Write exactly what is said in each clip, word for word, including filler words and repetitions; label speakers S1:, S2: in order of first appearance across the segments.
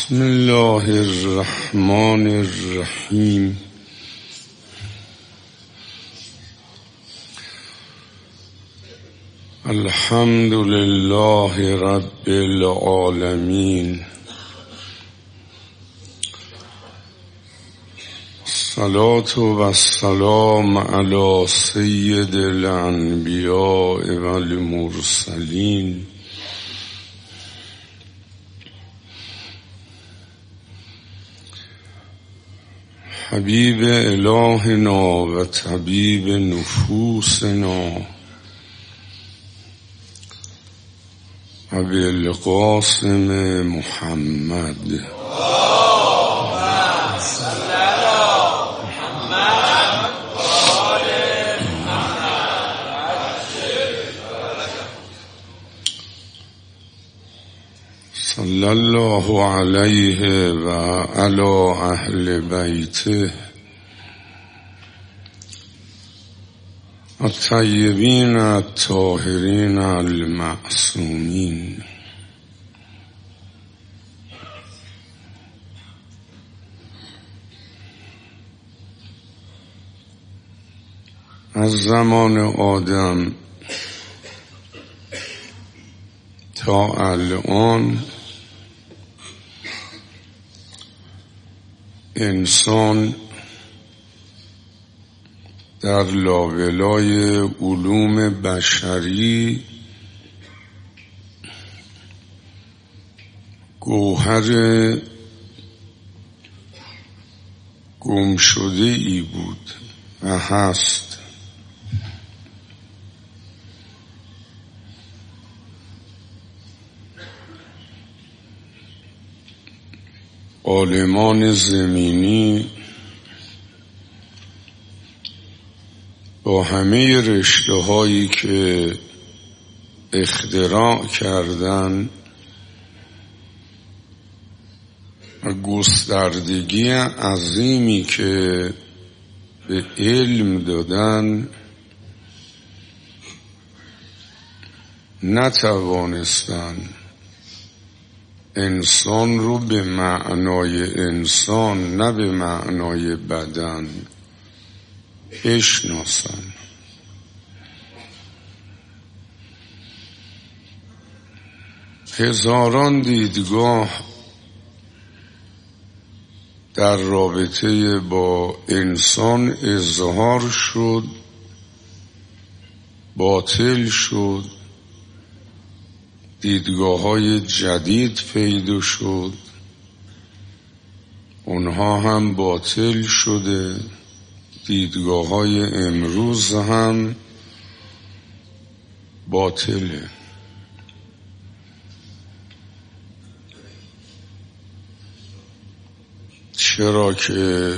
S1: بسم الله الرحمن الرحیم. الحمد لله رب العالمین. الصلاة و السلام علی سید الانبیاء و المرسلین حبیب الهنا و طبیب نفوسنا ابی القاسم محمد. صلی الله علیه و علی اهل بیته الطیبین الطاهرین المعصومین. از زمان آدم تا الان انسان در لابلای علوم بشری گوهر گم شده ای بود و هست. عالمان زمینی با همه رشته هایی که اختراع کردن و گستردگی عظیمی که به علم دادن نتوانستن انسان رو به معنای انسان نه به معنای بدن بشناسن. هزاران دیدگاه در رابطه با انسان اظهار شد، باطل شد، دیدگاه های جدید پیدا شد، اونها هم باطل شده، دیدگاه های امروز هم باطله. چرا که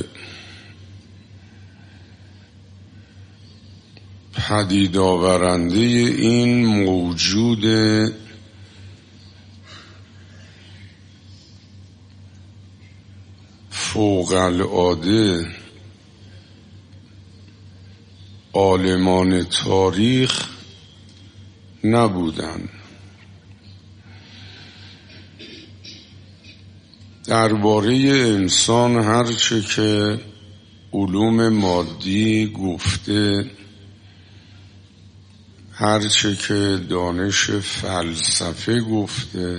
S1: پدید آورنده این موجود فوق العاده عالمان تاریخ نبودن. درباره انسان هرچه که علوم مادی گفته، هرچه که دانش فلسفه گفته،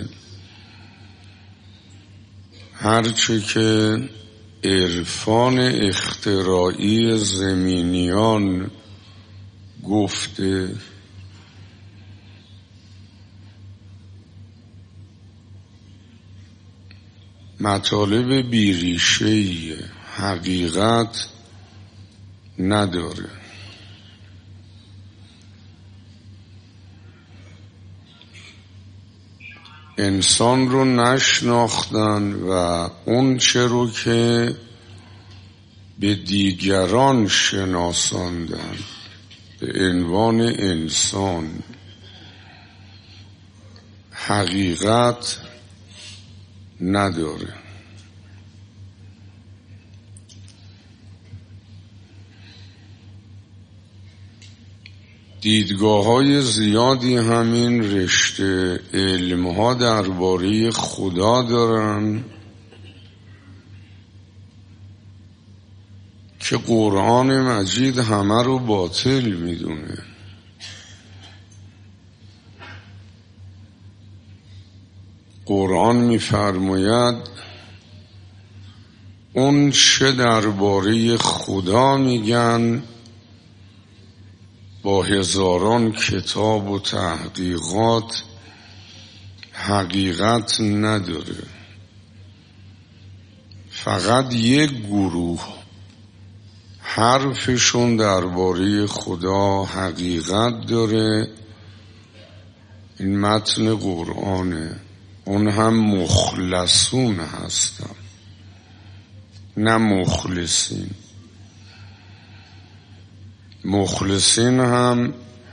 S1: هرچه که عرفان اختراعی زمینیان گفته، مطالب بیریشه‌ای حقیقت نداره. انسان رو نشناختن و اون چه رو که به دیگران شناساندن به عنوان انسان حقیقت نداره. دیدگاه‌های زیادی همین رشته علم‌ها درباره خدا دارن که قرآن مجید همه رو باطل میدونه. قرآن میفرماید اون چه درباره خدا میگن با هزاران کتاب و تحقیقات حقیقت نداره. فقط یک گروه حرفشون درباره خدا حقیقت داره. این متن قرآنه. اون هم مخلصون هستن نه مخلصین. مخلصین هم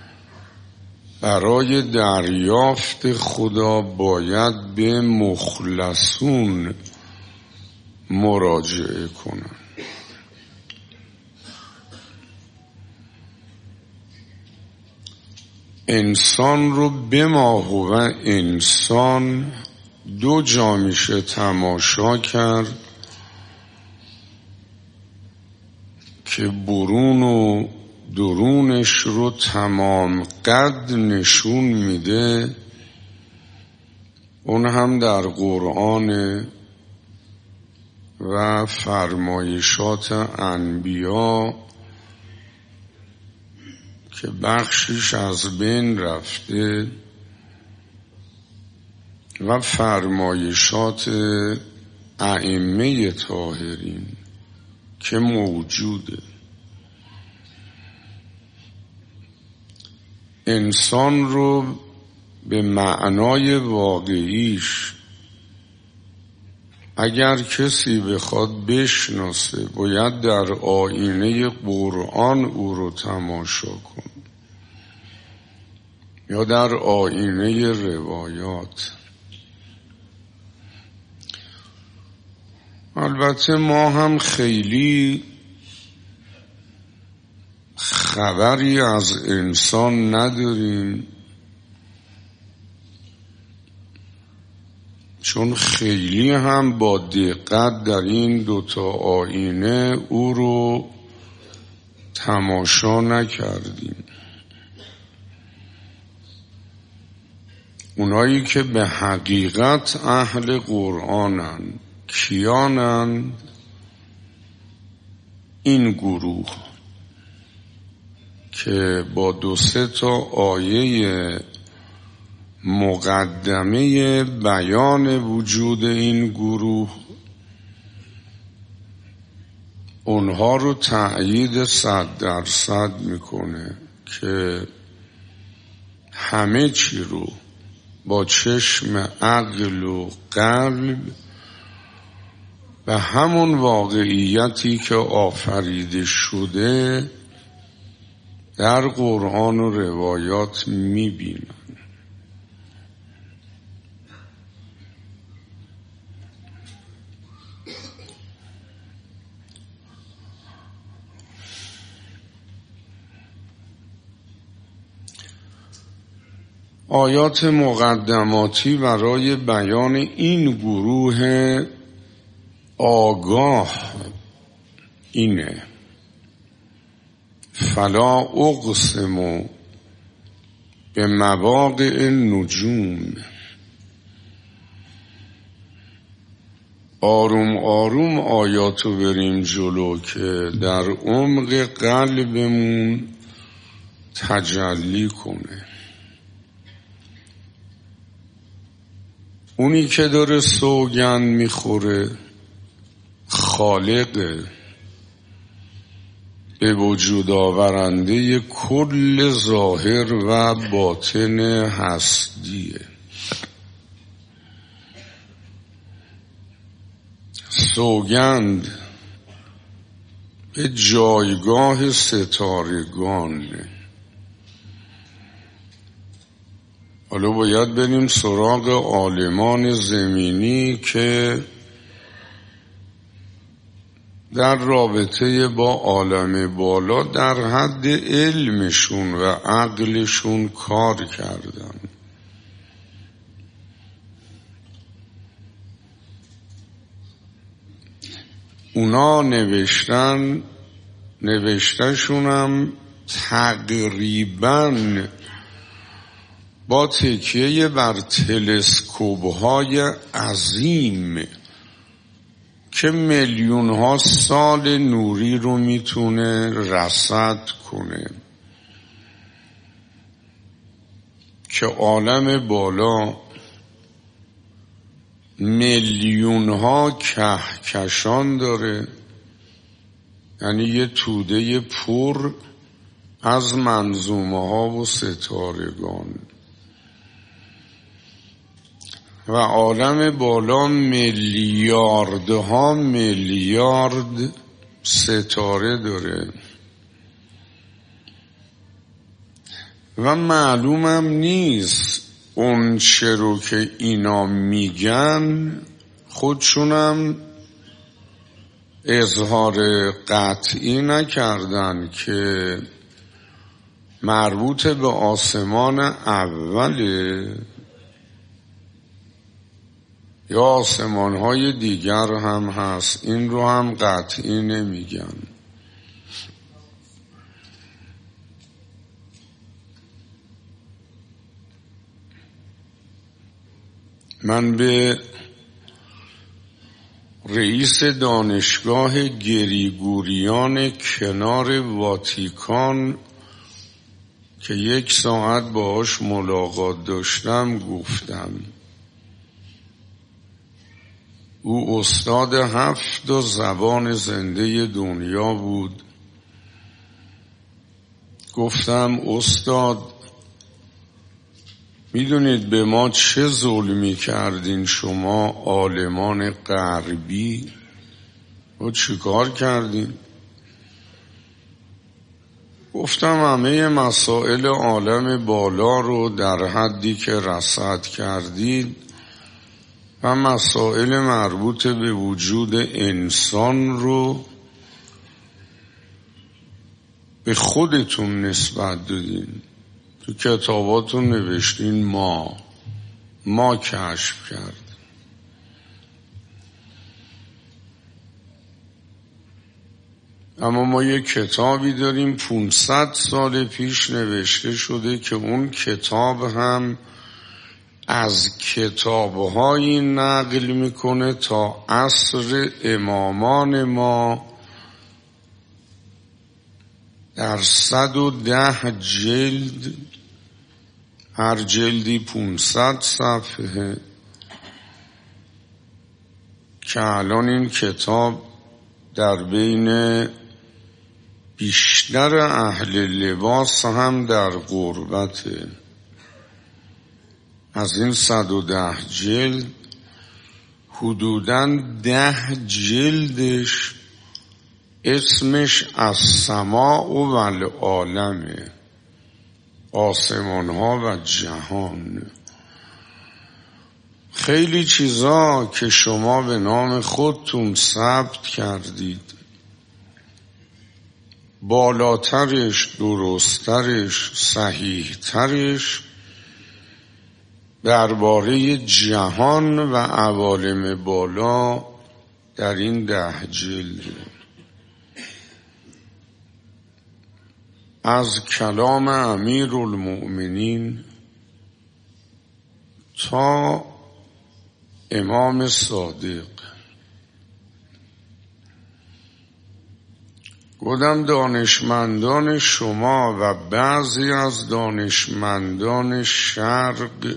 S1: برای دریافت خدا باید به مخلصون مراجعه کنن. انسان رو به ما هو انسان دو جا میشه تماشا کرد که برون و درونش رو تمام قد نشون میده. اون هم در قرآن و فرمایشات انبیا که بخشش از بین رفته و فرمایشات ائمه طاهرین که موجوده. انسان رو به معنای واقعیش اگر کسی بخواد بشناسه باید در آینه قرآن او رو تماشا کن یا در آینه روایات. البته ما هم خیلی خبری از انسان نداریم چون خیلی هم با دقت در این دوتا آینه او رو تماشا نکردیم. اونایی که به حقیقت اهل قرآنن کیانند؟ این گروه که با دو سه تا آیه مقدمه بیان وجود این گروه اونها رو تأیید صد درصد میکنه که همه چی رو با چشم عقل و قلب و همون واقعیتی که آفریده شده در قرآن و روایات میبینن. آیات مقدماتی برای بیان این گروه آگاه اینه: فلا اقسم به مواقع النجوم. آروم آروم آیاتو بریم جلو که در عمق قلبمون تجلی کنه. اونی که داره سوگند میخوره خالق به وجود آورنده کل ظاهر و باطن هستیه. سوگند به جایگاه ستارگانه. حالا باید بریم سراغ عالمان زمینی که در رابطه با عالم بالا در حد علمشون و عقلشون کار کردن. اونا نوشتن نوشتهشونم تقریباً با تکیه بر تلسکوپ‌های عظیم که میلیون ها سال نوری رو میتونه رصد کنه که عالم بالا میلیون ها کهکشان داره، یعنی یه توده پر از منظومه ها و ستارگان، و عالم بالا میلیاردها میلیارد ستاره داره و معلومم نیست اون چه رو که اینا میگن خودشونم اظهار قطعی نکردن که مربوط به آسمان اوله یا آسمان‌های دیگر هم هست. این رو هم قطعی نمیگن. من به رئیس دانشگاه گریگوریان کنار واتیکان که یک ساعت باهاش ملاقات داشتم گفتم، او استاد هفت زبان زنده دنیا بود. گفتم استاد میدونید به ما چه ظلمی کردین شما عالمان غربی؟ و چی کار کردین؟ گفتم همه مسائل عالم بالا رو در حدی که رصد کردید و مسائل مربوط به وجود انسان رو به خودتون نسبت دادین. تو کتاباتون نوشتین ما ما کشف کرد. اما ما یک کتابی داریم پانصد سال پیش نوشته شده که اون کتاب هم از کتابهایی نقل میکنه تا عصر امامان ما در صد و ده جلد، هر جلدی پونصد صفحه، که الان این کتاب در بین بیشتر اهل لباس هم در غربته. از این صد و ده جلد حدوداً ده جلدش اسمش از سماع و العالمه، آسمان ها و جهان. خیلی چیزا که شما به نام خودتون ثبت کردید بالاترش، درسترش، صحیحترش درباره جهان و عوالم بالا در این ده جلد، از کلام امیرالمؤمنین تا امام صادق. گفتم دانشمندان شما و بعضی از دانشمندان شرق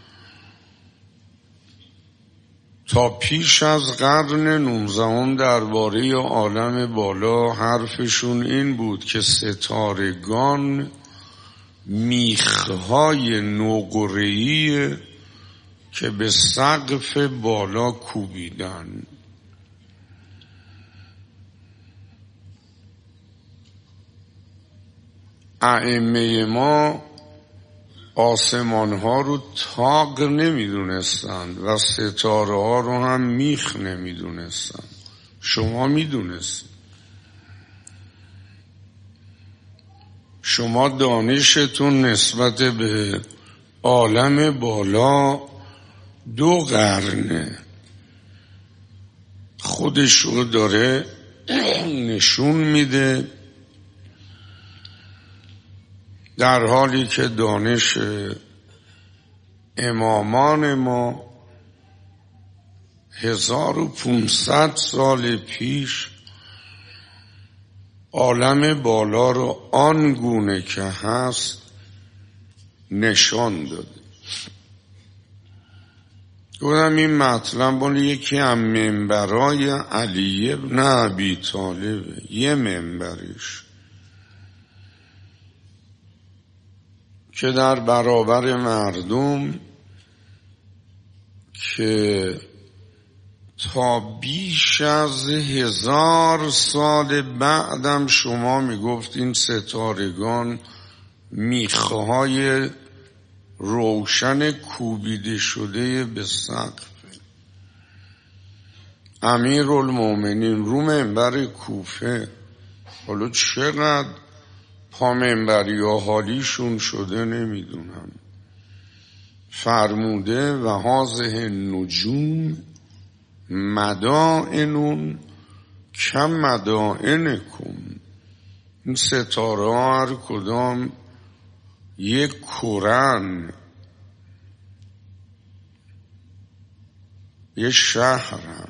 S1: تا پیش از قرن نوزدهم درباره عالم بالا حرفشون این بود که ستارگان میخهای نقره‌ای که به سقف بالا کوبیدن. ائمه ما آسمان ها رو تاق نمی دونستند و ستاره ها رو هم میخ نمی دونستند. شما می دونستید. شما دانشتون نسبت به عالم بالا دو قرنه، خودش رو داره نشون میده در حالی که دانش امامان ما هزار و پونصد سال پیش عالم بالا رو آن گونه که هست نشان داده. گفتم این مطلب مال یکی از منبرای علی ابن ابی طالبه، یه منبرش که در برابر مردم که تا بیش از هزار سال بعدم شما میگفتین ستارگان میخهای روشن کوبیده شده به سقف. امیرالمومنین رو منبر کوفه، حالا چقدر پا منبری ها حالیشون شده نمیدونم، فرموده و هازه نجوم مدائنون کم مدائنکم، این ستاره ها هر کدام یک کرن، یک شهرن،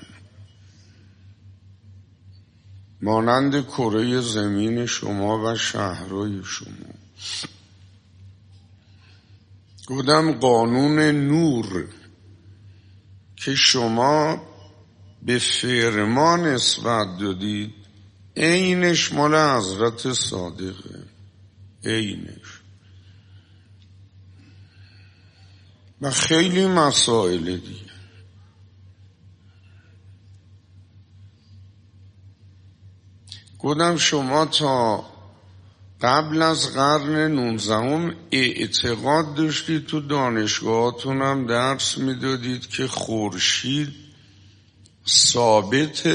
S1: مانند کره زمین شما و شهرهای شما. گفتم قانون نور که شما به فرمان نسبت دادید عینش مال حضرت صادقه، عینش. و خیلی مسائل دیگه. گفتم شما تا قبل از قرن نوزدهم اعتقاد داشتید، تو دانشگاهاتون هم درس میدادید که خورشید ثابت،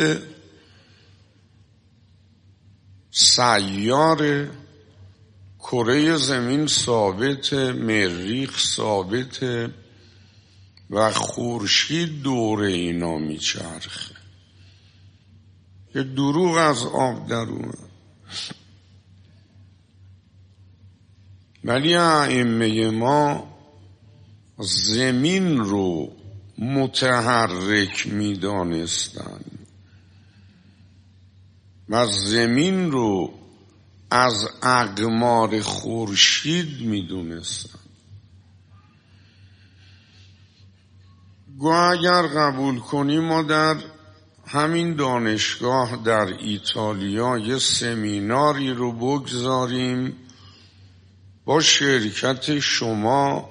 S1: سیار کره زمین ثابت، مریخ ثابت و خورشید دور اینا میچرخه. یه دروغ از آب درونه. ولی ائمه ما زمین رو متحرک میدانستن و زمین رو از اقمار خورشید میدونستن. گویا اگر قبول کنیم ما در همین دانشگاه در ایتالیا یه سمیناری رو بگذاریم با شرکت شما،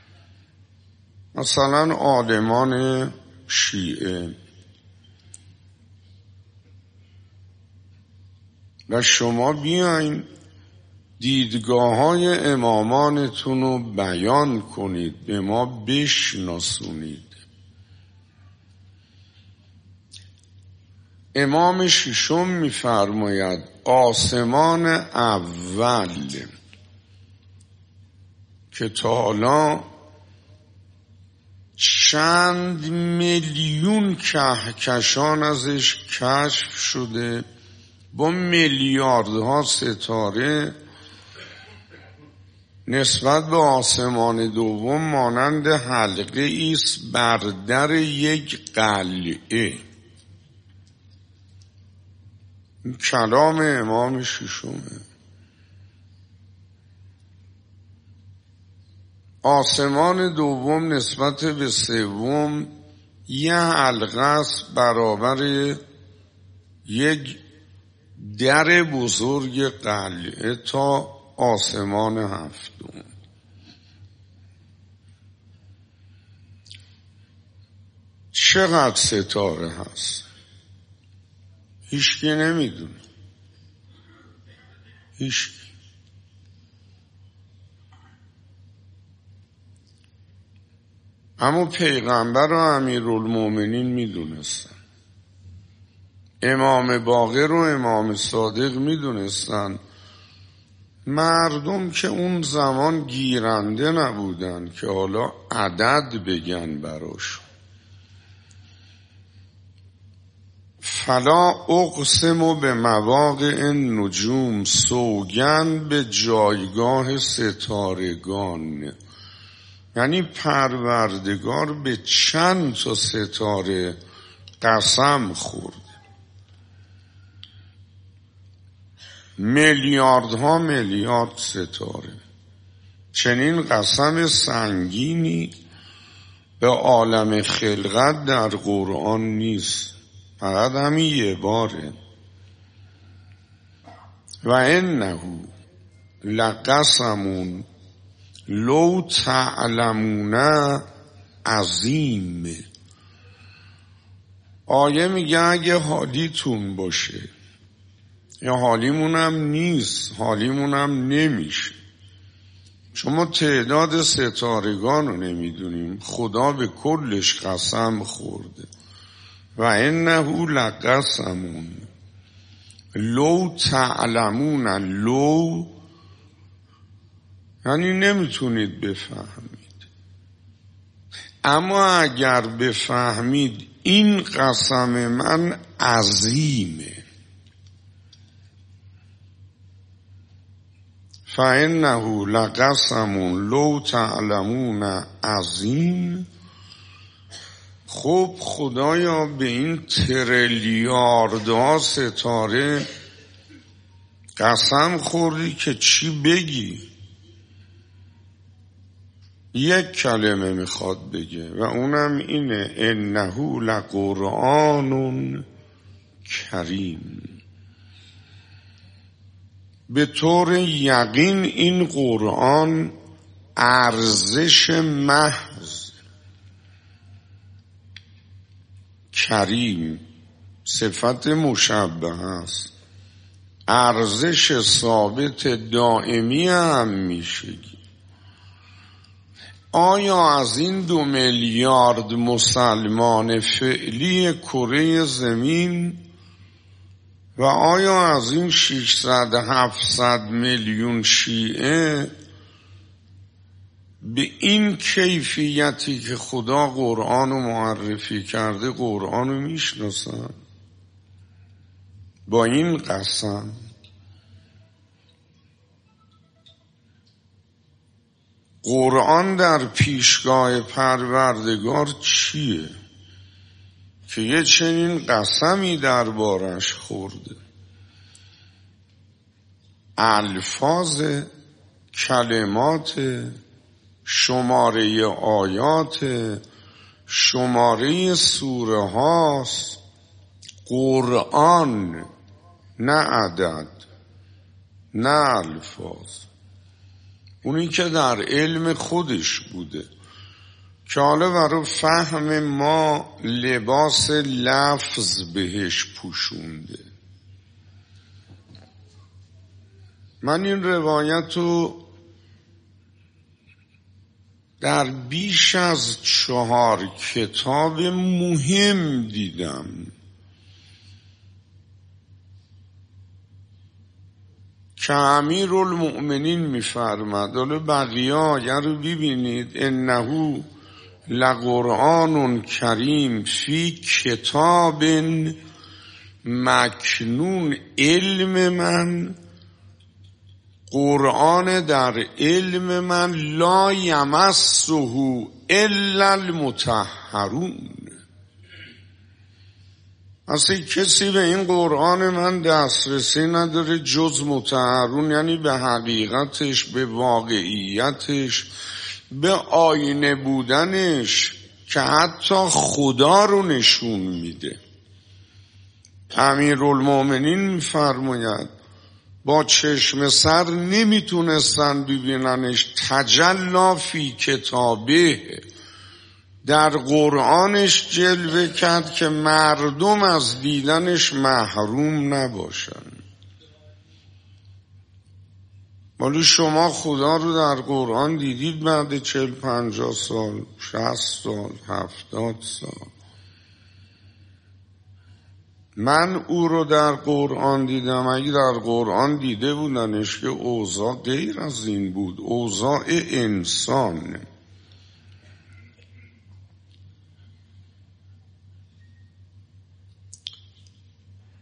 S1: مثلا عالمان شیعه، و شما بیاین دیدگاه های امامانتون رو بیان کنید، به ما بشناسونید. امام ششم می‌فرماید آسمان اول که تا حالا چند میلیون کهکشان ازش کشف شده، با میلیاردها ستاره، نسبت به آسمان دوم مانند حلقه ایست بر در یک قلعه. این کلام امام ششمه. آسمان دوم نسبت به سوم یه حلقه است برابر یک در بزرگ قلعه تا آسمان هفتم. چقدر ستاره هست هیچکی نمیدونه، هیچکی. اما پیغمبر و امیرالمومنین میدونستن، امام باقر و امام صادق میدونستن. مردم که اون زمان گیرنده نبودن که حالا عدد بگن براش. فلا اقسم به مواقع نجوم، سوگند به جایگاه ستارگان. یعنی پروردگار به چند تا ستاره قسم خورد، میلیاردها میلیارد ستاره. چنین قسم سنگینی به عالم خلقت در قرآن نیست، فقط همین یه باره. و انه لقسمون لو تعلمون عظیم. آیه میگه اگه حالیتون باشه، یا حالیمونم نیست، حالیمونم نمیشه، شما تعداد ستارگان رو نمیدونیم، خدا به کلش قسم خورده. و انه لقسمون لو تعلمون، لو یعنی نمیتونید بفهمید، اما اگر بفهمید این قسم من عظیمه. فانه لقسم لو تعلمون عظیم. خب خدایا به این تریلیاردها ستاره قسم خوردی که چی بگی؟ یک کلمه میخواد بگه و اونم اینه، انه لقرآن کریم. به طور یقین این قرآن ارزش محض، کریم صفت مشبه است، ارزش ثابت دائمی هم میشگی. آیا از این دو میلیارد مسلمان فعلی کره زمین و آیا از این ششصد هفتصد میلیون شیعه به این کیفیتی که خدا قرآن رو معرفی کرده قرآن رو میشناسن؟ با این قسم قرآن در پیشگاه پروردگار چیه که یه چنین قسمی دربارش خورده؟ الفاظ، کلمات، شماره آیات، شماره سوره هاست. قرآن، نه عدد، نه الفاظ، اونی که در علم خودش بوده که حالا برای فهم ما لباس لفظ بهش پوشونده. من این روایت رو در بیش از چهار کتاب مهم دیدم که امیرالمؤمنین میفرماد. حالا بقیه آیه رو ببینید، انه لقرآن کریم فی کتاب مکنون. علم من، قرآن در علم من، لا یمسه الا المطهرون. اصلا کسی به این قرآن من دسترسی نداره جز مطهرون، یعنی به حقیقتش، به واقعیتش، به آینه بودنش که حتی خدا رو نشون میده. امیرالمؤمنین میفرماید با چشم سر نمیتونستن ببیننش، تجلی فی کتابه، در قرآنش جلوه کرد که مردم از دیدنش محروم نباشن. ولی شما خدا رو در قرآن دیدید بعد چل پنجاه سال، شصت سال، هفتاد سال. من او رو در قرآن دیدم. اگه در قرآن دیده بودنش که اوضاع غیر از این بود، اوضاع انسان.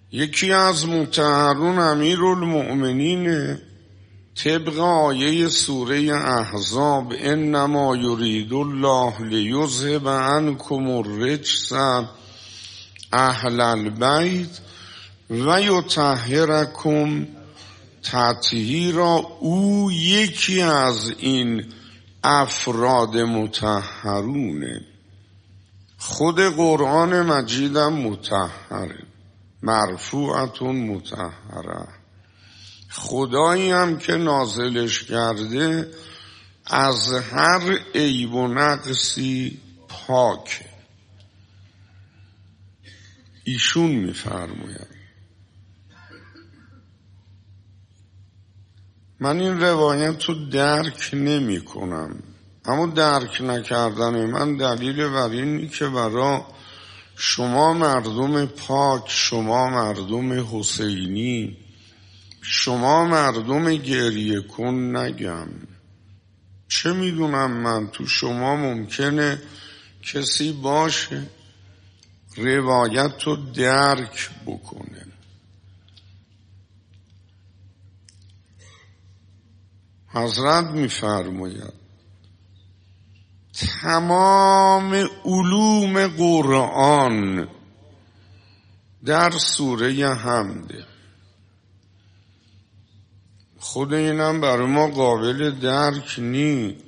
S1: یکی از مطهرون امیرالمؤمنین طبق آیه سوره احزاب انما یرید الله لیذهب عنکم الرجس اهل البیت و یطهرکم تطهیرا. او یکی از این افراد مطهرونه. خود قرآن مجیدم مطهره، مرفوعتون مطهره. خدایی هم که نازلش کرده از هر عیب و نقصی پاکه. ایشون میفرماید من این روایت رو درک نمی کنم، اما درک نکردن من دلیل بر اینی که برای شما مردم پاک، شما مردم حسینی، شما مردم گریه کن نگم. چه میدونم من، تو شما ممکنه کسی باشه روایت رو درک بکنه. حضرت میفرماید تمام علوم قرآن در سوره حمده. خود اینم برای ما قابل درک نی.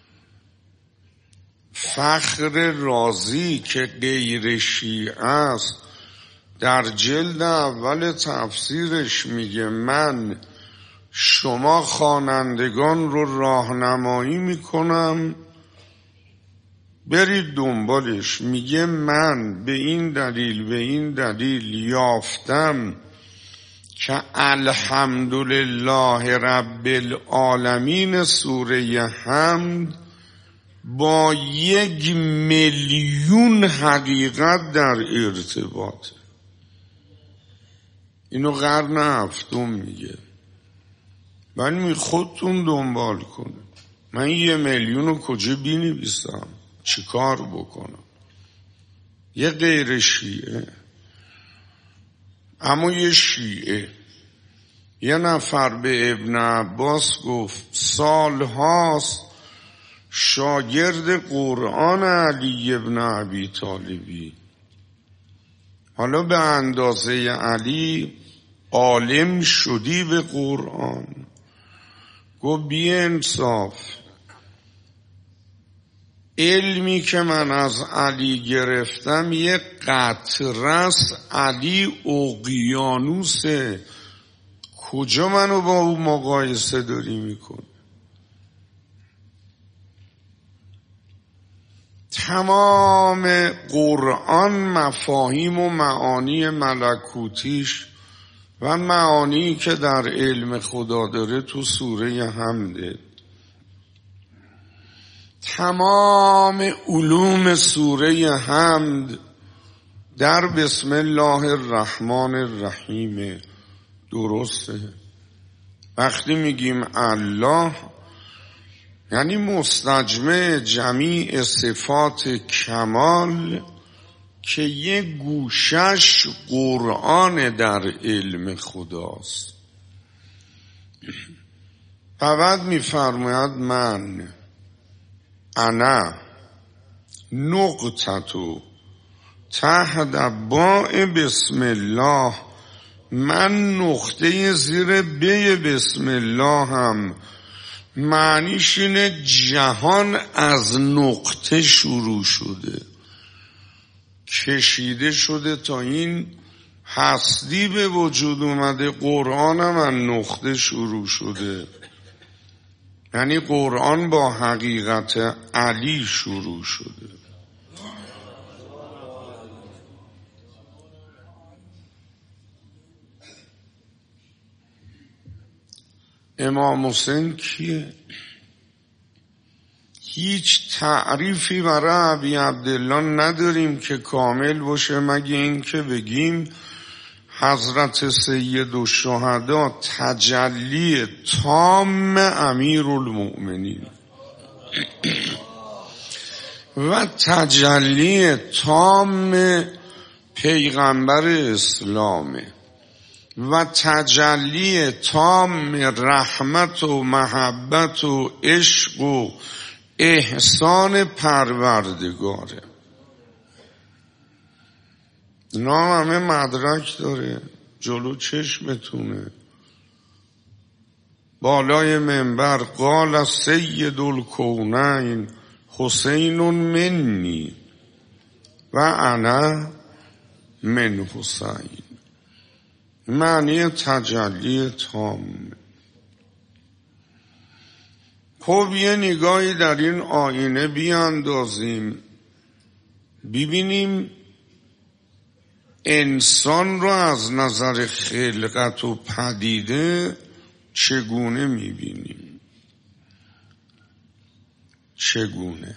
S1: فخر رازی که غیر شیعه است در جلد اول تفسیرش میگه من شما خوانندگان رو راهنمایی میکنم، برید دنبالش. میگه من به این دلیل به این دلیل یافتم که الحمدلله رب العالمین سوره حمد با یک میلیون حقیقت در ارتباط. اینو قرن هفتم میگه. من خودتون دنبال کنه. من یه میلیون رو کجا بنویسم؟ چی کار بکنم؟ یه غیر شیعه، اما یه شیعه، یه نفر به ابن عباس گفت سال هاست شاگرد قرآن علی ابن ابی طالبی، حالا به اندازه علی عالم شدی به قرآن. گفت بی انصاف، علمی که من از علی گرفتم یک قطره است، علی اقیانوسه. کجا منو با او مقایسه داری میکن؟ تمام قرآن مفاهیم و معانی ملکوتیش و معانی که در علم خدا داره تو سوره حمده. تمام علوم سوره حمد در بسم الله الرحمن الرحیم. درسته؟ وقتی میگیم الله یعنی مستجمع جمیع صفات کمال که یه گوشش قرآن در علم خداست. و بعد میفرماید من انا نقطتو تحت باء بسم الله، من نقطه زیر بی بسم الله هم معنیش اینه جهان از نقطه شروع شده، کشیده شده تا این هستی به وجود اومده. قرآن هم از نقطه شروع شده، یعنی قرآن با حقیقت علی شروع شده. امام حسین کیه؟ هیچ تعریفی برای ابی عبدالله نداریم که کامل باشه، مگه این که بگیم حضرت سید الشهدا تجلی تام امیرالمؤمنین و تجلی تام پیغمبر اسلامه. و تجلی تام رحمت و محبت و عشق و احسان پروردگاره. اینا همه مدرک داره، جلو چشمتونه. بالای منبر قال سید الکونین حسین منی و انا من حسین. معنی تجلی تام. خب یه نگاهی در این آینه بیاندازیم، ببینیم انسان رو از نظر خلقت و پدیده چگونه میبینیم. چگونه؟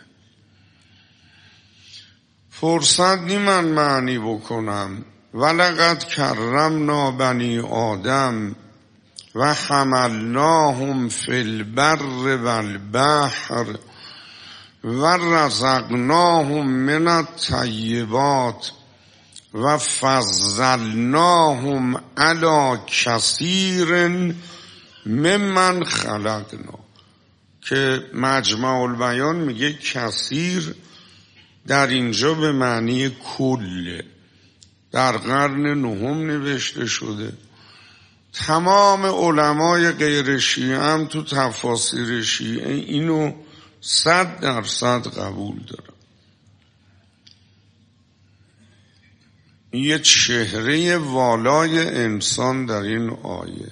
S1: فرصت نی من معنی بکنم. ولقد کرمنا بنی آدم و حملناهم فی البر والبحر و رزقناهم من الطیبات و فضلناهم علی کثیر ممن خلقنا. که مجمع البیان میگه کثیر در اینجا به معنی کل. در قرن نهم نوشته شده. تمام علمای غیر شیعه هم تو تفاسیر شیعه اینو صد درصد قبول دارن. یه چهره والای انسان در این آیه.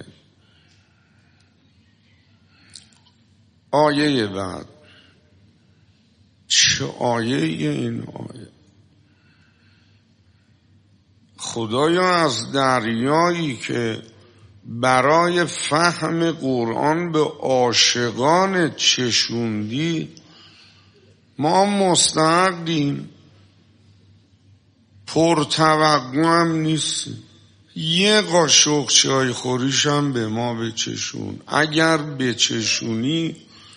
S1: آیه بعد چه آیه این آیه؟ خدایا از دریایی که برای فهم قرآن به عاشقان چشوندی ما مستحقیم، پرتوقع هم نیستیم. یه قاشق چای خوریش هم به ما بچشون. اگر بچشونی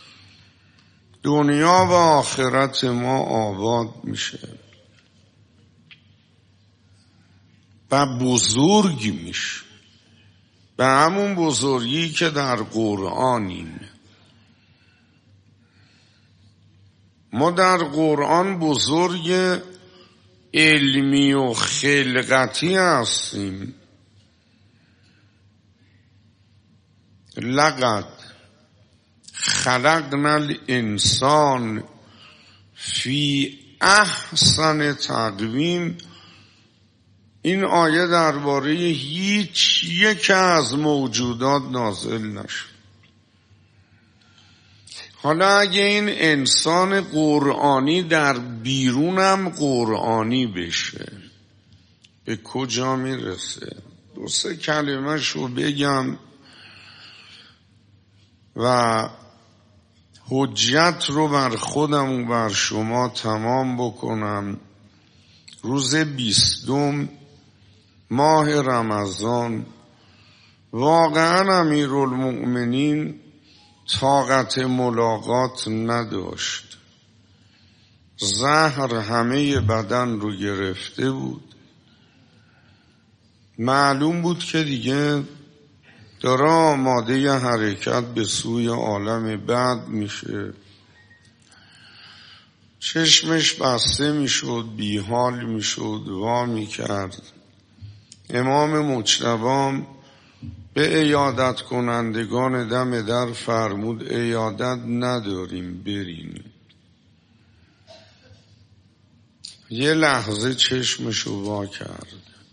S1: دنیا و آخرت ما آباد میشه و بزرگ میشه، به همون بزرگی که در قرآنیم. ما در قرآن بزرگ علمی و خلقتی هستیم. لقد خلقنا الانسان فی احسن تقویم. این آیه درباره هیچ یک از موجودات نازل نشد. حالا اگه این انسان قرآنی در بیرونم قرآنی بشه به کجا میرسه؟ دو سه کلمه شو بگم و حجت رو بر خودم و بر شما تمام بکنم. روز بیستم ماه رمضان واقعا امیرالمؤمنین طاقت ملاقات نداشت. زهر همه بدن رو گرفته بود. معلوم بود که دیگه داره آماده ی حرکت به سوی عالم بعد میشه. چشمش بسته میشد، بیحال میشد، وا میکرد. امام مجتبی به عیادت کنندگان دم در فرمود عیادت نداریم، برین. یه لحظه چشمشو وا کرد.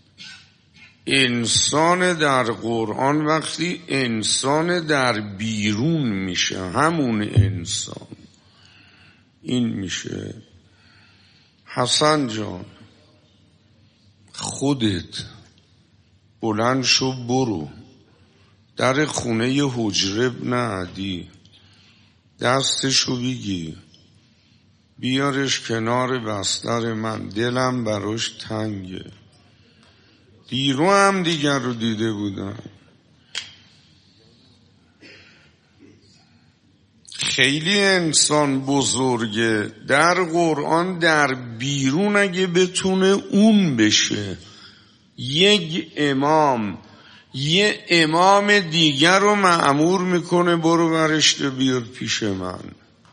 S1: انسان در قرآن وقتی انسان در بیرون میشه، همون انسان این میشه. حسن جان خودت بلند شو برو در خونه ی حجره ابن عدی، دستشو بگی بیارش کنار بستر من، دلم براش تنگه. دیرو هم دیگر رو دیده بودم. خیلی انسان بزرگه در قرآن. در بیرون اگه بتونه اون بشه، یک امام یه امام دیگر رو مأمور میکنه برو برش بیار پیش من.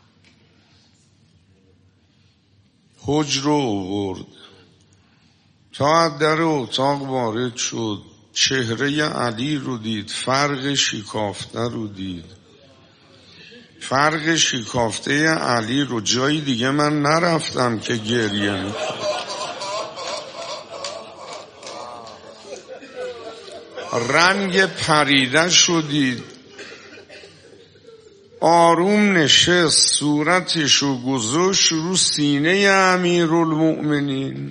S1: حجر رو آورد تا در اتاق وارد شد، چهره علی رو دید، فرق شکافته رو دید. فرق شکافته علی رو جایی دیگه من نرفتم که گریه میکنم. رنگ پریده شدید، آروم نشست، صورتشو گذاشت رو سینه امیرالمؤمنین.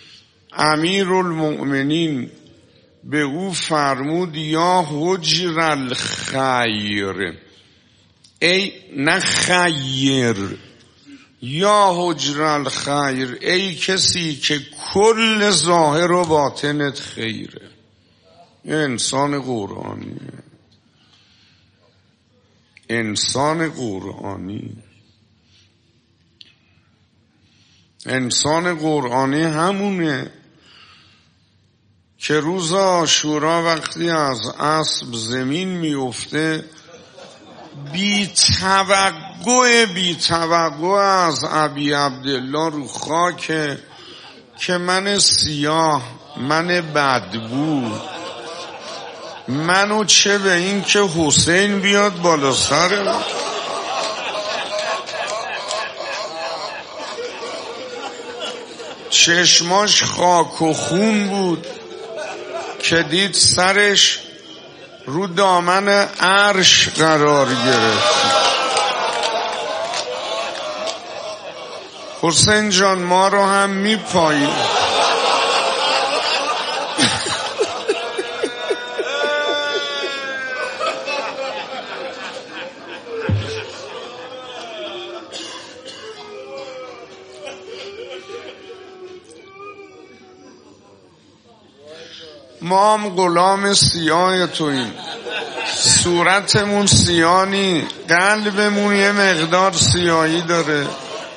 S1: امیرالمؤمنین به او فرمود یا حجر الخیر، ای نه خیر، یا حجر الخیر، ای کسی که کل ظاهر و باطنت خیره. انسان قرآنی، انسان قرآنی انسان قرآنی همونه که روز عاشورا وقتی از اسب زمین میفته بی توقع بی توقع از ابی عبدالله رو خاک که من سیاه، من بدبو، منو چه به این که حسین بیاد بالا سر. چشماش خاک و خون بود که دید سرش رو دامن عرش قرار گرفت. حسین جان ما رو هم میپایی. ما هم غلام سیاه توییم، صورتمون سیانی، قلبمون یه مقدار سیاهی داره.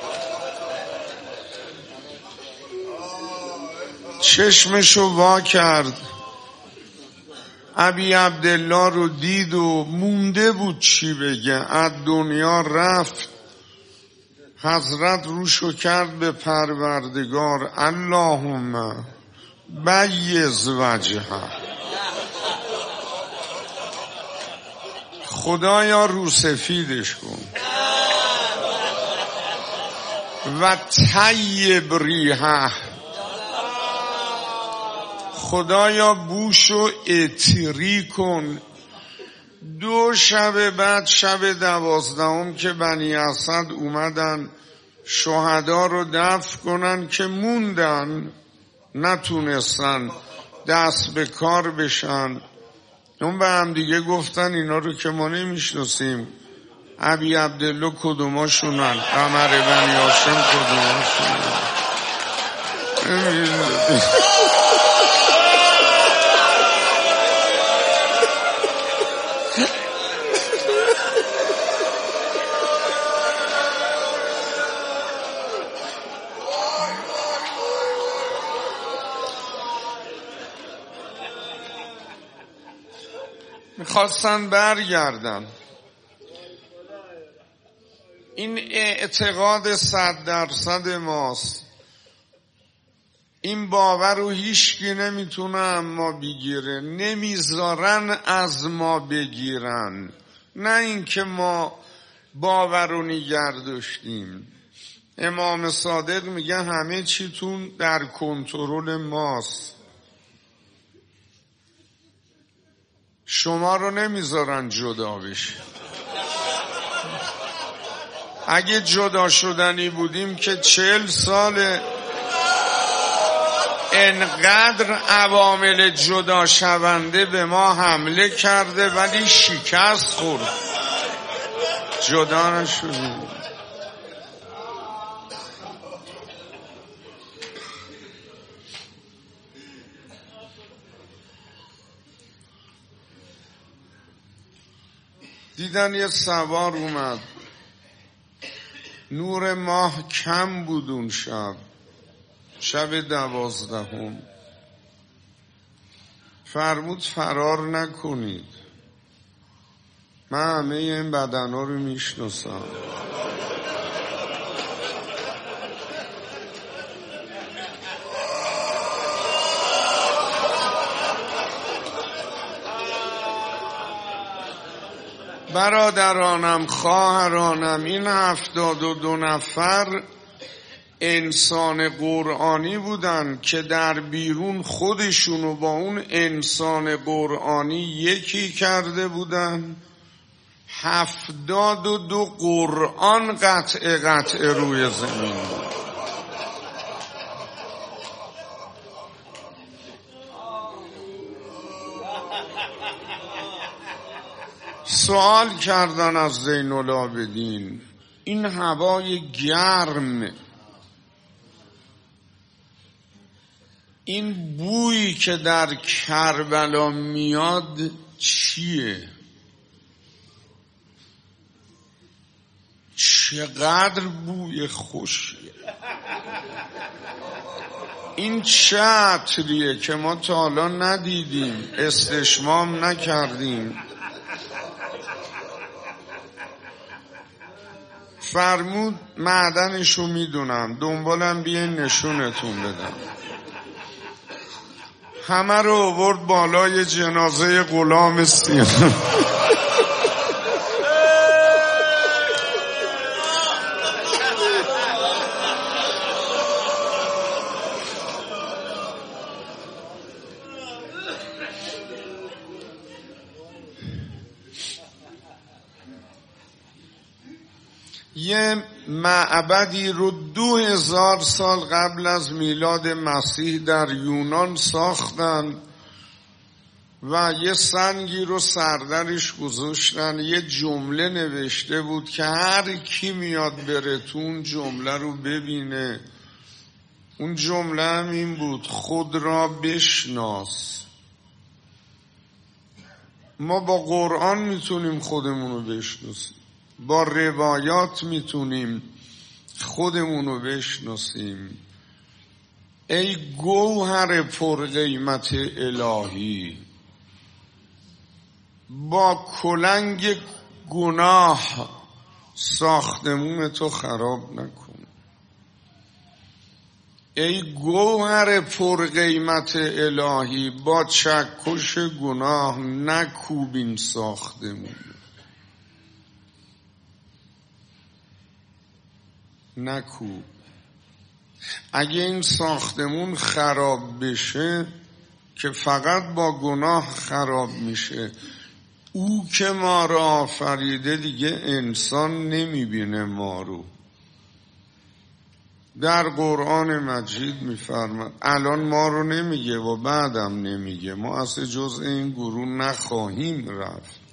S1: چشمشو وا کرد، ابی عبدالله رو دید و مونده بود چی بگه. از دنیا رفت، حضرت روشو کرد به پروردگار، اللهم بیض وجهه، خدایا رو سفیدش کن، و طیب ریحه، خدایا بوشو اطری کن. دو شب بعد، شب دوازدهم که بنی اسد اومدن شهدا رو دفن کنن که موندن، نتونستن دست به کار بشن. اون به هم دیگه گفتن اینا رو که ما نمیشناسیم، ابی عبدالله کدوماشونن، قمر بنی هاشم کدوماشونن. میخواستن برگردن. این اعتقاد صد درصد ماست. این باور رو هیچکی نمیتونه اما بگیره، نمیذارن از ما بگیرن. نه اینکه ما باور رو نگه داشتیم. امام صادق میگه همه چیتون در کنترل ماست، شما رو نمیذارن جدا بشی. اگه جدا شدنی بودیم که چهل سال انقدر عوامل جدا شونده به ما حمله کرده ولی شکست خورد، جدا نشدیم. دیدن یه سوار اومد، نور ماه کم بود اون شب، شب دوازدهم. فرمود فرار نکنید. من همه این بدنها رو میشناسم. برادرانم، خواهرانم، این هفتاد و دو نفر انسان قرآنی بودن که در بیرون خودشونو با اون انسان قرآنی یکی کرده بودن. هفتاد و دو قرآن قطع قطع روی زمین بود. سوال کردن از زین العابدین این هوای گرم، این بویی که در کربلا میاد چیه؟ چقدر بوی خوشیه. این چه عطریه که ما تا حالا ندیدیم، استشمام نکردیم. فرمود معدنشو میدونم، دنبالم بیاین نشونتون بدم. همه رو آورد بالای جنازه غلام سیاه. یه معبدی رو دو هزار سال قبل از میلاد مسیح در یونان ساختن و یه سنگی رو سردرش گذاشتن. یه جمله نوشته بود که هر کی میاد بره تو اون جمله رو ببینه. اون جمله هم این بود: خود را بشناس. ما با قرآن میتونیم خودمون رو بشناسیم، با روایات میتونیم خودمونو بشناسیم. ای گوهر پرقیمت الهی، با کلنگ گناه ساختمون تو خراب نکن. ای گوهر پرقیمت الهی، با چکش گناه نکوب این ساختمون، نکوب. اگه این ساختمون خراب بشه که فقط با گناه خراب میشه. او که ما را آفریده دیگه انسان نمیبینه ما رو. در قرآن مجید میفرماد، الان ما رو نمیگه و بعدم نمیگه، ما اصلا جزء این گروه نخواهیم رفت.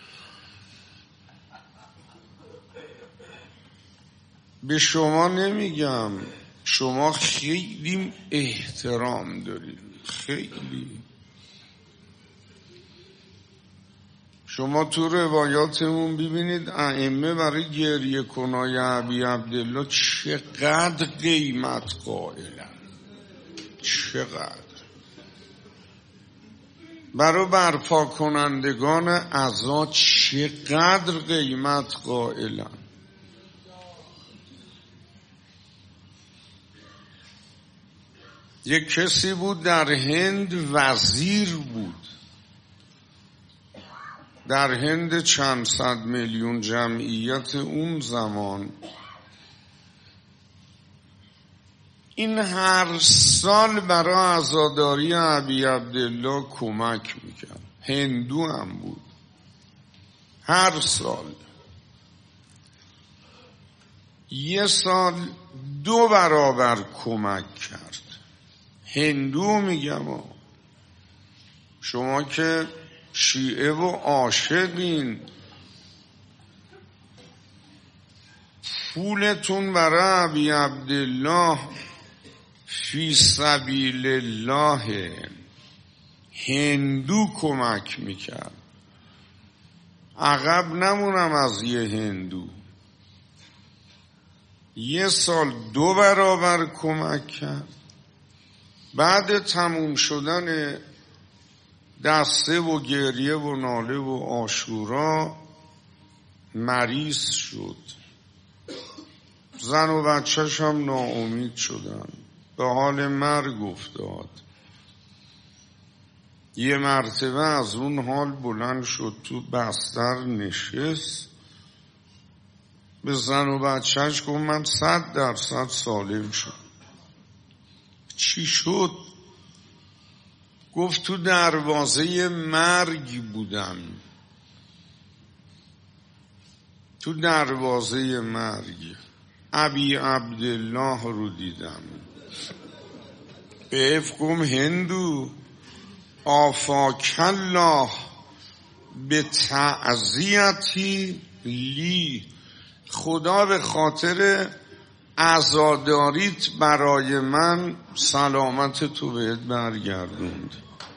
S1: به شما نمیگم، شما خیلی احترام دارید، خیلی. شما تو روایاتمون ببینید ائمه برای گریه کنای ابی عبدالله چقدر قیمت قائلن، چقدر. برای برپا کنندگان عزا چقدر قیمت قائلن. یک کسی بود در هند، وزیر بود در هند، چند صد میلیون جمعیت اون زمان. این هر سال برای عزاداری ابی عبدالله کمک میکرد. هندو هم بود. هر سال یه سال دو برابر کمک کرد. هندو میگم، شما که شیعه و عاشقین، پولتون برای ابی عبدالله فی سبیل الله. هندو کمک میکرد. عقب نمونم از یه هندو. یه سال دو برابر کمک کرد. بعد تموم شدن دسته و گریه و ناله و آشورا مریض شد. زن و بچهش هم ناامید شدن، به حال مرگ افتاد. یه مرتبه از اون حال بلند شد، تو بستر نشست، به زن و بچهش گفت من صد درصد سالم شد. چی شد؟ گفت تو دروازه مرگ بودم، تو دروازه مرگ ابی عبدالله رو دیدم. به افکم هندو آفاک الله به تعزیتی لی، خدا به خاطر عزاداریت برای من سلامت تو بهت برگردوند.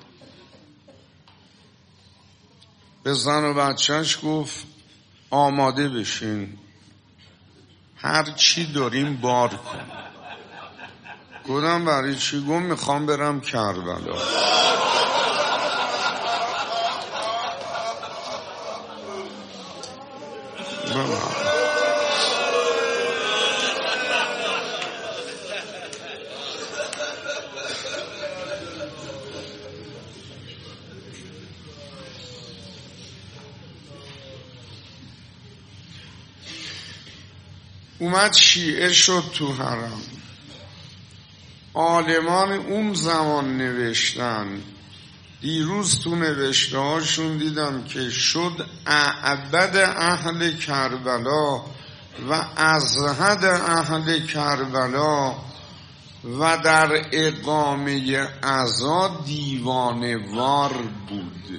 S1: به زن و بچهش گفت آماده بشین، هر چی داریم بار کن. گفتم برای چی؟ گفت میخوام برم کربلا. اومد شیعه شد تو حرم. عالمان اون زمان نوشتن، دیروز تو نوشته هاشون دیدم که شد اعبد اهل کربلا و ازهد اهل کربلا و در اقامه عزا دیوانوار بود.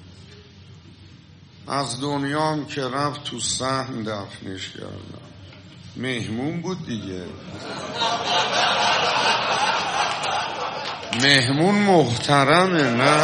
S1: از دنیا هم که رفت تو صحن دفنش کردن. مهمون بود دیگه. مهمون محترمه نه؟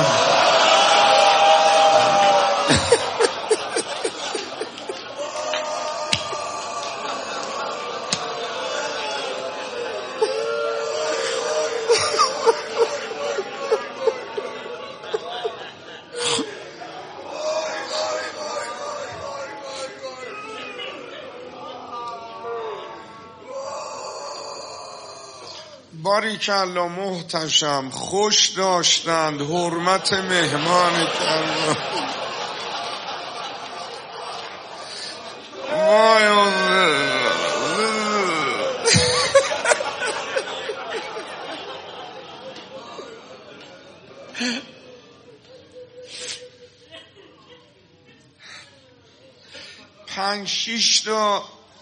S1: باریکالله محتشم، خوش داشتند، حرمت مهمان کردند. وای پنج شیش تا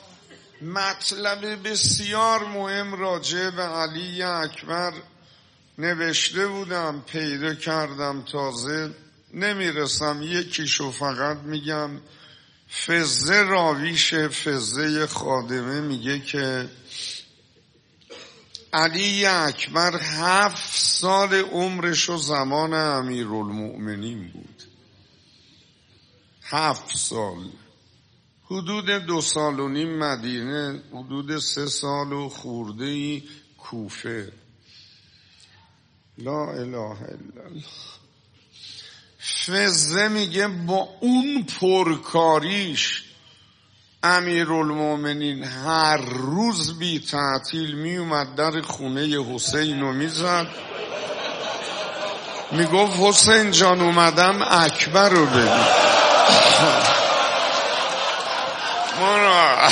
S1: مطلب بسیار مهم راجع به علی اکبر نوشته بودم، پیدا کردم تازه، نمیرسم یکیشو فقط میگم. فزه راویش، فزه خادمه، میگه که علی اکبر هفت سال عمرشو زمان امیرالمؤمنین بود. هفت سال. حدود دو سال و نیم مدینه، حدود سه سال و خورده ای کوفه. لا اله الا الله. فزه میگه با اون پرکاریش امیرالمومنین هر روز بی تعطیل می اومد در خونه حسین رو میزد، میگفت حسین جان اومدم اکبر رو ببین. مانا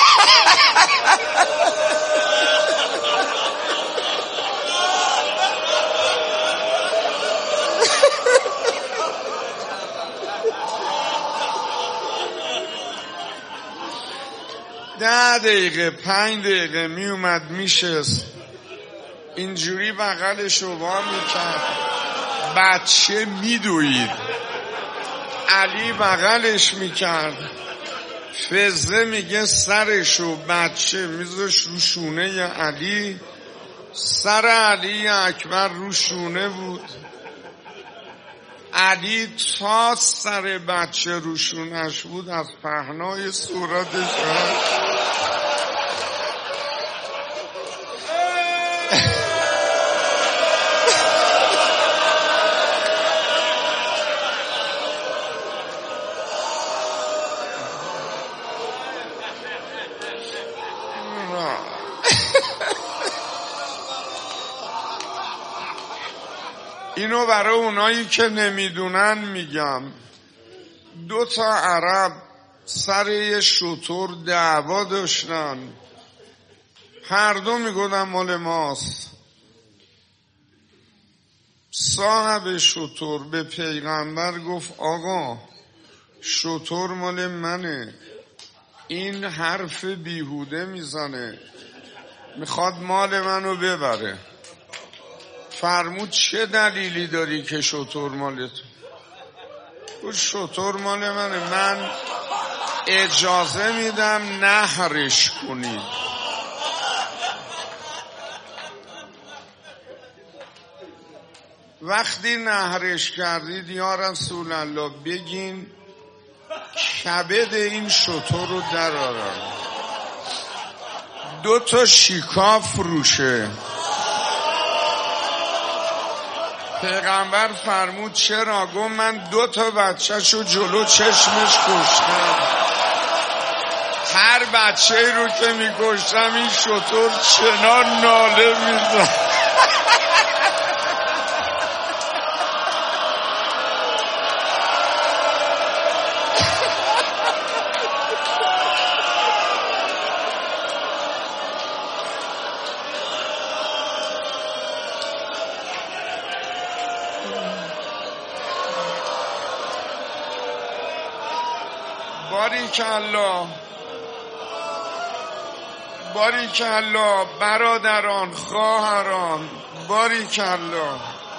S1: ده دقیقه پنج دقیقه می اومد میشست اینجوری بغلش رو وا میکرد، بچه میدوید، علی بغلش میکرد. فزه میگه سرش و بچه میذاش رو شونه علی، سر علی اکبر رو شونه بود، علی تا سر بچه رو شونش بود، از پهنای صورتش اینو برای اونایی که نمیدونن میگم. دو تا عرب سر یه شتر دعوا داشتن، هر دو میگفتن مال ماست. صاحب شتر به پیغمبر گفت آقا شتر مال منه، این حرف بیهوده میزنه، میخواد مال منو ببره. فرمود چه دلیلی داری که شتر مال تو؟ گفت شتر مال منه، من اجازه میدم نهرش کنید. وقتی نهرش کردید یا رسول الله بگین کبد این شتر رو در آرن، دو تا شیکاف روشه. پیغمبر فرمود چرا؟ گفت من دو تا بچه‌شو جلو چشمش کشتم، هر بچه رو که میکشتم این شتر چنان ناله میزد. باریکالله باریکالله برادران خواهران، باریکالله.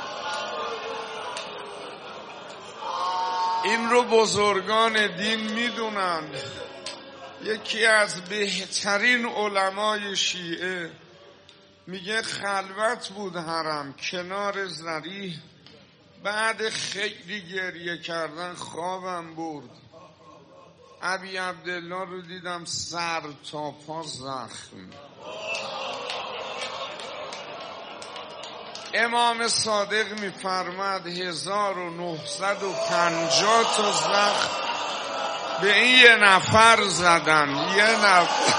S1: این رو بزرگان دین میدونن. یکی از بهترین علمای شیعه میگه خلوت بود حرم کنار ضریح، بعد خیلی گریه کردن خوابم برد، ابی عبدالله رو دیدم سر تا پا زخم. امام صادق میفرماد هزار و نهصد و پنجاه تا زخم به این یه نفر زدن. یه نفر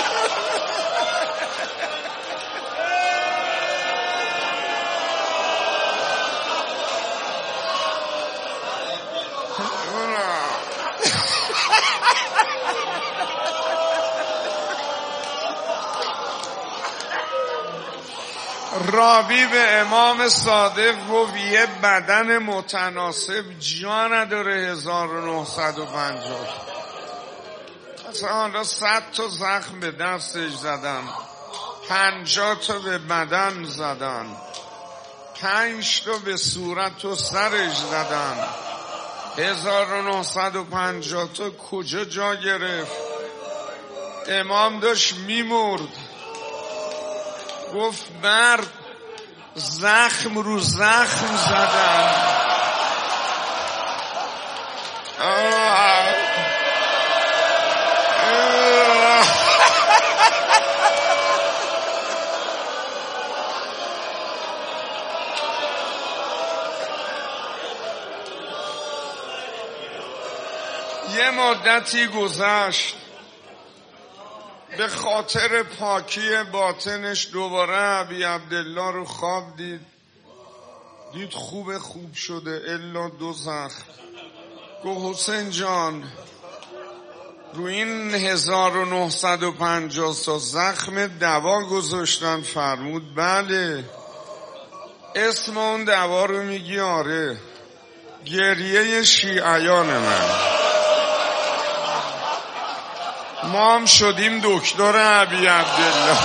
S1: راوی به امام صادق گفت یه بدن متناسب جا نداره هزار و نهصد و پنجاه. اصلا حالا صد تا زخم به دستش زدن، پنجاه تا به بدن زدن، پنج تا به صورت و سرش زدن، هزار و نهصد و پنجاه تا کجا جا گرفت؟ امام داشت میمرد، گفت مرد زخم رو زخم زدن. یه مدتی گذشت، به خاطر پاکی باطنش دوباره ابی عبدالله رو خواب دید، دید خوب خوب شده الا دو زخم. گفت حسین جان رو این هزار و نهصد و پنجاه تا زخم دوا گذاشتن؟ فرمود بله. اسم اون دوا رو میگی؟ آره. گریه شیعیان من. ما هم شدیم دکتر ابی عبدالله.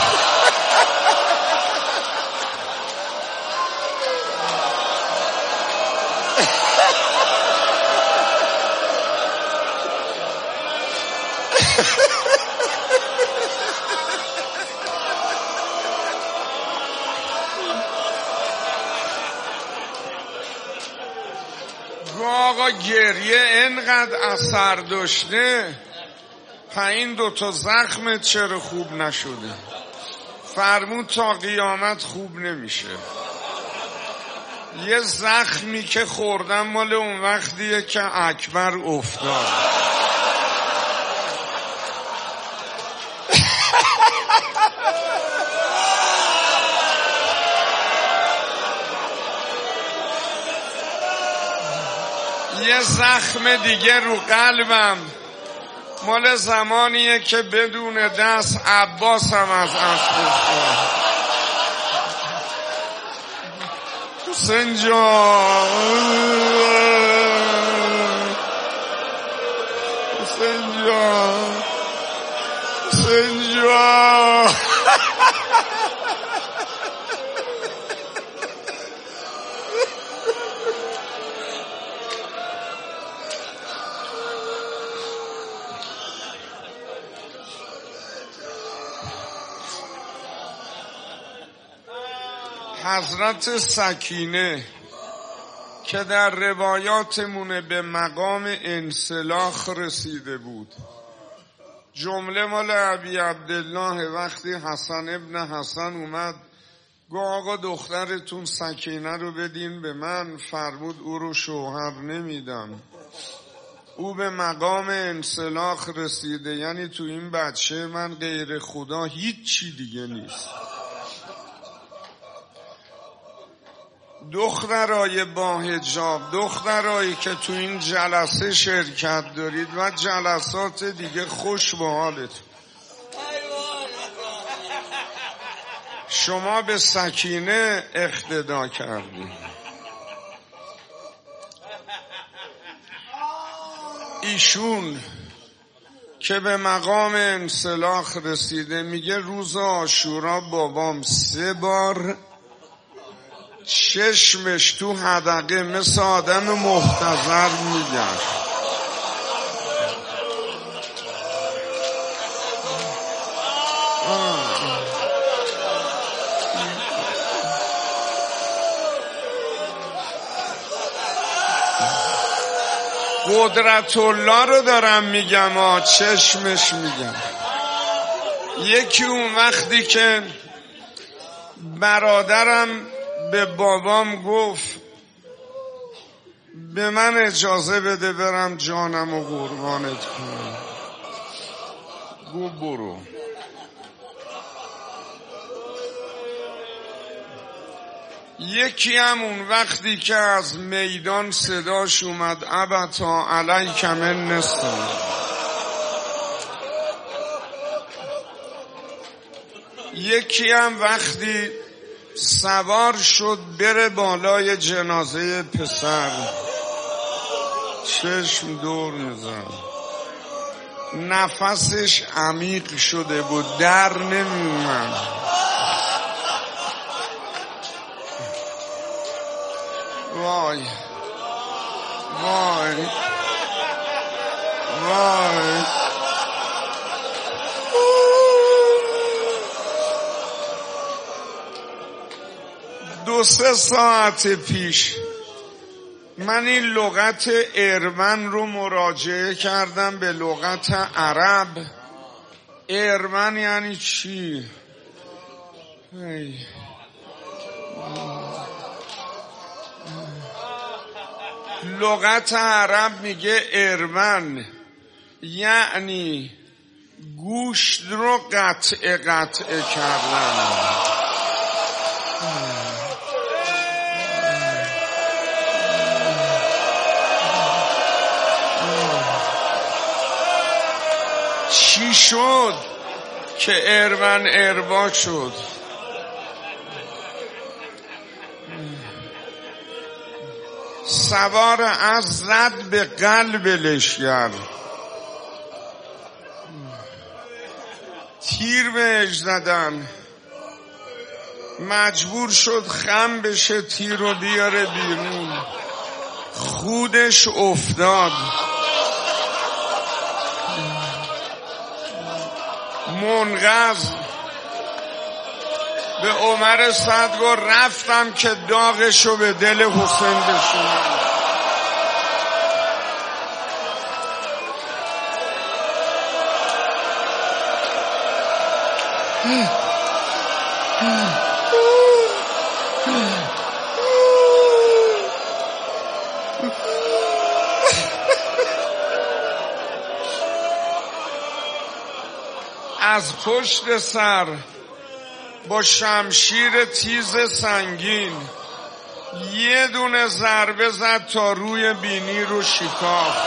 S1: آقا گریه انقدر اثر داشته، این دوتا زخمت چرا خوب نشده؟ فرمود تا قیامت خوب نمیشه. یه زخمی که خوردم مال اون وقتیه که اکبر افتاد. یه زخم دیگه رو قلبم مال زمانیه که بدون دست عباسم از اسب افتاد. حسین جان، حسین جان، حسین جان. حضرت سکینه که در روایاتمونه به مقام انسلاخ رسیده بود. جمله مال ابی عبدالله وقتی حسن ابن حسن اومد گفت آقا دخترتون سکینه رو بدین به من، فرمود او رو شوهر نمیدم. او به مقام انسلاخ رسیده، یعنی تو این بچه من غیر خدا هیچ چی دیگه نیست. دخترای با حجاب، دخترایی که تو این جلسه شرکت دارید و جلسات دیگه، خوش به حالت. شما به سکینه اقتدا کردید. ایشون که به مقام انسلاخ رسیده میگه روز عاشورا بابام سه بار چشمش تو حدقه مثل آدم محتضر میگشت. قدرت الله رو دارم میگم، آ چشمش میگم. یکی اون وقتی که برادرم به بابام گفت به من اجازه بده برم جانم و قربانت کنم، گو برو. یکی هم اون وقتی که از میدان صداش اومد ابتا علیک من نستم. یکی هم وقتی سوار شد بره بالای جنازه پسر، چشم دور میزن، نفسش عمیق شده بود، در نمیومد. وای وای وای. دو سه ساعت پیش من این لغت ارمن رو مراجعه کردم به لغت عرب. ارمن یعنی چی؟ ای. لغت عرب میگه ارمن یعنی گوشت رو قطع قطع کردن. چی شد که ارمن اربا شد؟ سوار از زد به قلب لشگر، تیر بهش زدن، مجبور شد خم بشه تیر رو بیاره بیرون، خودش افتاد، منقذ. به عمر سعد گفت رفتم که داغشو به دل حسین بشونم. از پشت سر با شمشیر تیز سنگین یه دونه ضربه زد تا روی بینی رو شکافت،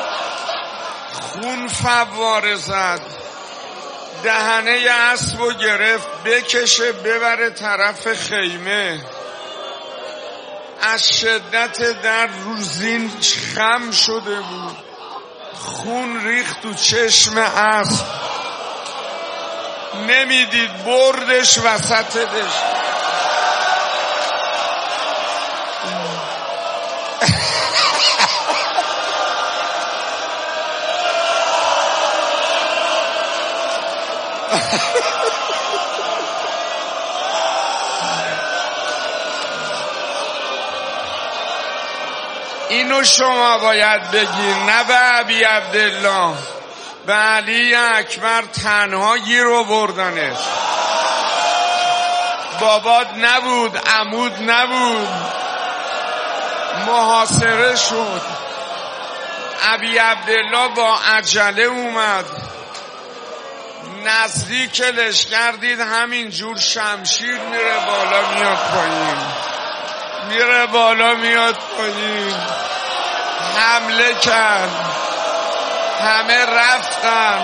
S1: خون فواره زد، دهنه اسب رو گرفت بکشه ببره طرف خیمه. از شدت درد رو زین خم شده بود، خون ریخت تو چشم اسب، نمیدید، بردش وسط دشت. اینو شما باید بگین، نه به ابی عبدالله. به علی اکبر تنها گیر آوردنش، بابات نبود، عمود نبود، محاصره شد. ابی عبدالله با عجله اومد، نزدیک لشکر دید همینجور شمشیر میره بالا میاد پایین، میره بالا میاد پایین. حمله کرد، همه رفتن،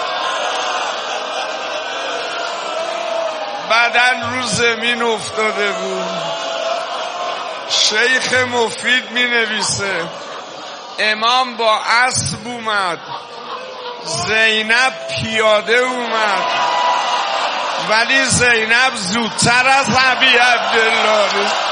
S1: بدن رو زمین افتاده بود. شیخ مفید می نویسه امام با اسب اومد، زینب پیاده اومد، ولی زینب زودتر از ابی عبدالله